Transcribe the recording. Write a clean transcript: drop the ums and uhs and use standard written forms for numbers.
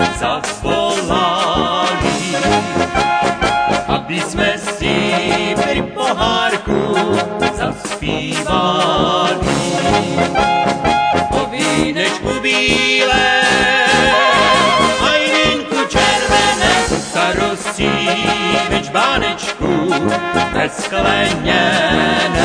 zavolali, aby sme si pri pohárku zaspívali. O vínečku bíle, aj vínku červené, starosti več bánečku bezsklenené.